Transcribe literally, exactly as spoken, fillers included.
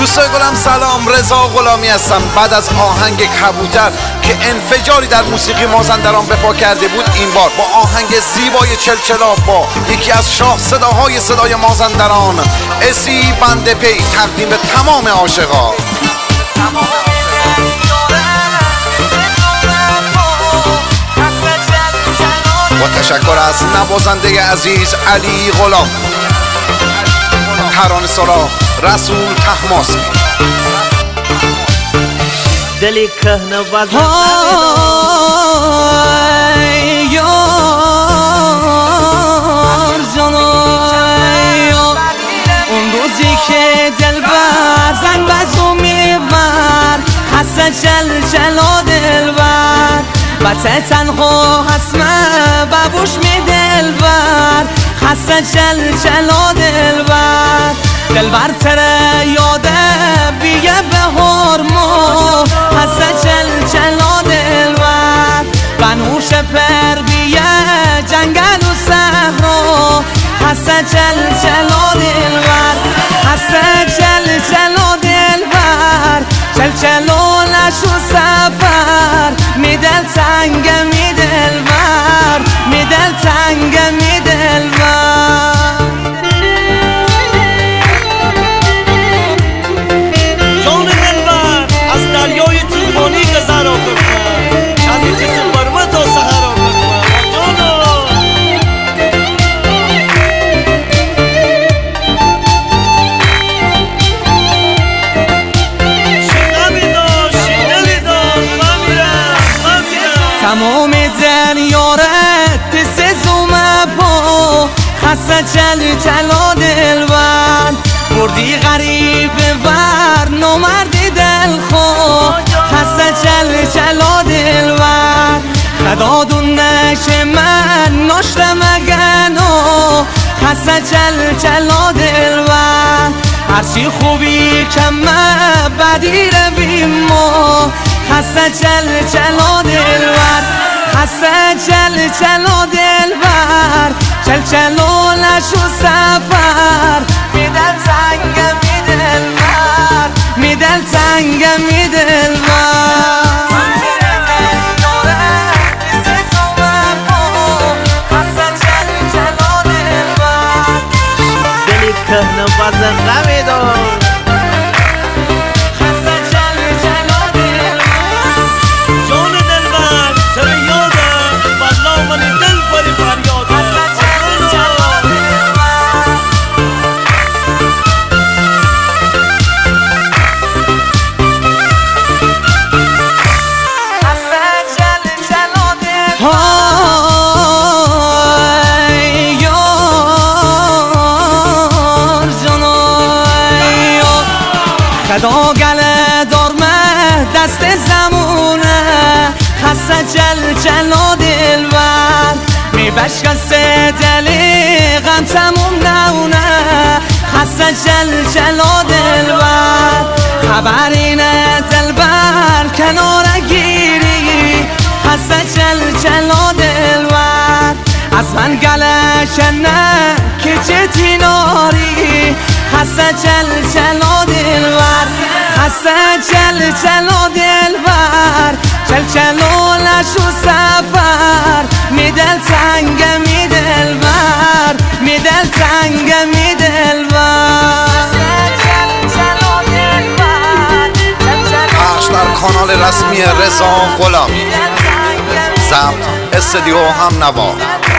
دوستای گلم سلام، رضا غلامی هستم. بعد از آهنگ کبوتر که انفجاری در موسیقی مازندران به پا کرده بود، این بار با آهنگ زیبای چلچلا با یکی از شاه صداهای صدای مازندران، اسی بنده پی، تقدیم به تمام عاشقا. با تشکر از نوازنده عزیز علی غلام، ترانه سرا رسول طهماسبی. دلی کهنه وزن یار جانای اون روزی که دل بر زنگ بزو میبر حسن چل چلا دل بر بچه تنها حسمه ببوش می دل بر حسن چل چلا دل بر دل بر تره یاده بیه به هرمو حسن چل چلا دل بر بنوش پر بیه جنگل و صحرا حسن چل چلا دل بر حسن چل چلا دل بر چل چلا نشو سفر می دل تنگ می دل بر می دل تنگ می دل بر جان دلبر از دریای طوفانی گذر آورد از این جسم برمه تا سحر آورد جانا شنمی دار شنمی دار من میرم من میرم تمام دنیا رد سزومه پا حسن چل چلا دل بر بردی غریب بر نامردی دل خو حسن چل چلا دل بر خدا دونش من ناشته مگنو حسن چل چلا دل بر هرچی خوبی که من بدی رویم ما حسن چل چلا دل بر حسن چل چلا دل بر چل چلا نشو سفر می دل تنگ می دل بر می دل تنگ می دل بر دلی کهنه وزن نمیدار جان دلبر سر یادم والله من دل پری فریادم خدا گله دارمه دست زمونه حسن چل چلا دل بر می بشکست دلی غم تموم نونه حسن چل چلا دل بر خبر اینه دل بر کنار گیری حسن چل چلا دل بر از من گله شنه که چه ناری حسن چل چلا دل بر حسن چل چلا دل بر چل چلا نشو سفر می دل تنگ می دل بر می دل تنگ می دل بر پخش در کانال رسمی رضا غلامی، ضبط استودیو هم نوا.